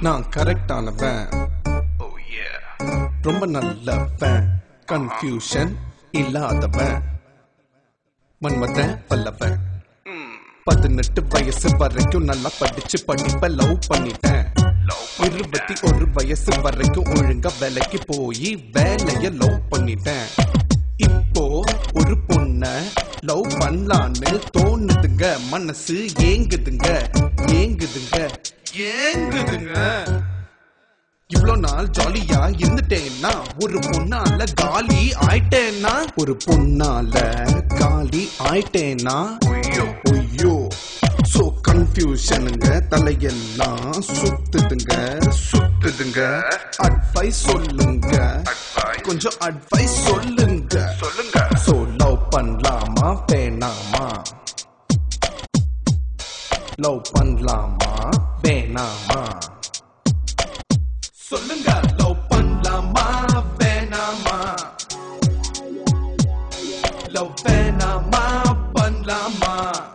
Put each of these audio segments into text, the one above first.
நான் கரெக்டானவன், ரொம்ப நல்லவன், கன்ஃபியூஷன் இல்லாதவன், மன்மதன் வல்லவன். 18 வயசு வரைக்கும் நல்லா படிச்சு படிப்ப லவ் பண்ணிட்டேன். 21 வயசு வரைக்கும் ஒழுங்கா வேலைக்கு போய் வேலைய லவ் பண்ணிட்டேன். இப்போ ஒரு பொண்ண லவ் பண்ணலான்னு தோணுதுங்க, மனசு ஏங்குதுங்க ஏங்குதுங்க ஏங்குதுங்க. இவ்வளோ நாள் ஜாலியா இருந்துட்டேன்னா ஒரு பொண்ணால காலி ஆயிட்டேன்னா, ஒரு பொண்ணால காலி ஆயிட்டேன்னா ஐயோ சோ கன்ஃபியூஷனுங்க, தலையெல்லாம் சுத்துதுங்க சுத்துதுங்க. அட்வைஸ் சொல்லுங்க, கொஞ்சம் அட்வைஸ் சொல்லுங்க சொல்லுங்க. சோ லவ் பண்ணலாமா வேணாமா, லவ் பண்ணலாமா வேணாமா சொல்லுங்க. லவ் பண்ணலாமா வேணாமா, லவ் வேணாமா பண்ணலாமா,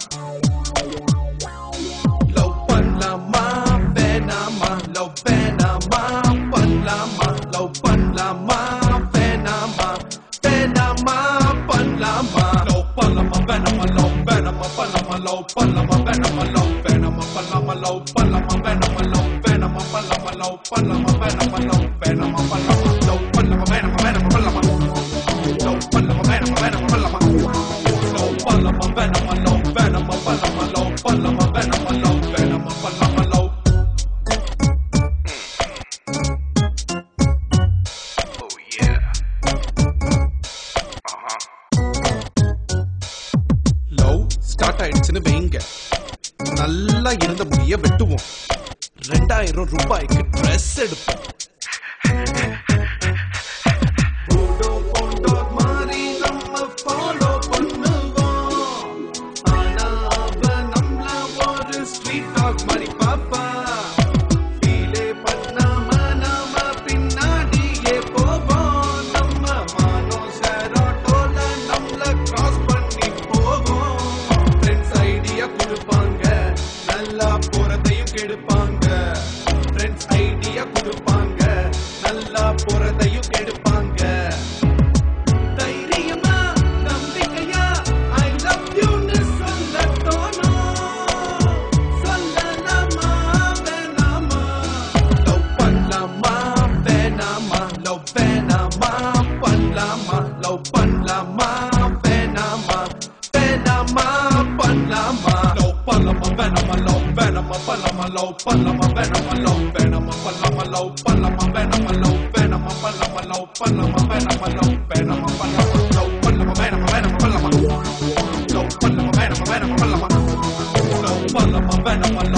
லவ் பண்ணலாமா வேணாமா, லவ் வேணாமா பண்ணலாமா, லவ் பண்ணலாமா வேணாமா வேணாமா பண்ணலாமா, லவ் பண்ணலாமா வேணாமா, லவ் வேணாமா பண்ணலாமா, லவ் பண்ணலாமா வேணாமா, லவ் வேணாமா பண்ணலாமா, லவ் பண்ணலாமா வேணாமா, லவ் வேணாமா பண்ணலாமா, லவ் பண்ணலாமா வேணாமா, லவ் வேணாமா பண்ணலாமா, லவ் பண்ணலாமா வேணாமா வேணாமா பண்ணலாமா, லவ் பண்ணலாமா வேணாமா வேணாமா பண்ணலாமா, லவ் பண்ணலாமா வேணாமா, லவ் வேணாமா பண்ணலாமா, லவ் பண்ணலாமா வேணாமா, லவ் வேணாமா பண்ணலாமா, லவ். லவ் ஸ்டார்ட் ஆயிடுச்சுன்னு வைங்க, நல்லா இருந்த முடிய வெட்டுவோம், 2000 ரூபாய்க்கு ட்ரெஸ் எடுப்போம். மாதிரி நம்ம ஃபாலோ பண்ணுவோம், ஆனா அவ நம்மள ஒரு ஸ்ட்ரீட் டாக் மாதிரி பாப்பா. ஃபீலே பண்ணாம நாம பின்னாடியே போவோம், நம்ம மானோம் சேரோட்டோல நம்மள கிராஸ் பண்ணி போவோம். ஃப்ரெண்ட்ஸ் ஐடியா கொடுப்பாங்க, நல்லா போறதையும் கெடுப்பாங்க. ஃப்ரெண்ட்ஸ் ஐடியா கொடுப்பாங்க, நல்லா போறதையும் கெடுப்பாங்க. தைரியமா நம்பிக்கையா ஐ லவ் யூன்னு சொல்ல தோணும், சொல்லலாமா வேணாமா, லவ் பண்ணலாமா வேணாமா, லவ் வேணாமா பண்ணலாமா, லவ் பண்ணலாமா வேணாமா வேணாமா பண்ணலாமா, லவ் பண்ணலாமா வேணாமா, லவ் வேணாமா பண்ணலாமா, லவ் பண்ணலாமா வேணாமா, லவ் வேணாமா பண்ணலாமா, லவ் பண்ணலாமா வேணாமா, லவ் வேணாமா பண்ணலாமா, லவ் பண்ணலாமா வேணாமா, லவ் வேணாமா பண்ணலாமா, லவ் பண்ணலாமா வேணாமா வேணாமா பண்ணலாமா, லவ் பண்ணலாமா வேணாமா வேணாமா பண்ணலாமா, லவ் பண்ணலாமா வேணாமா.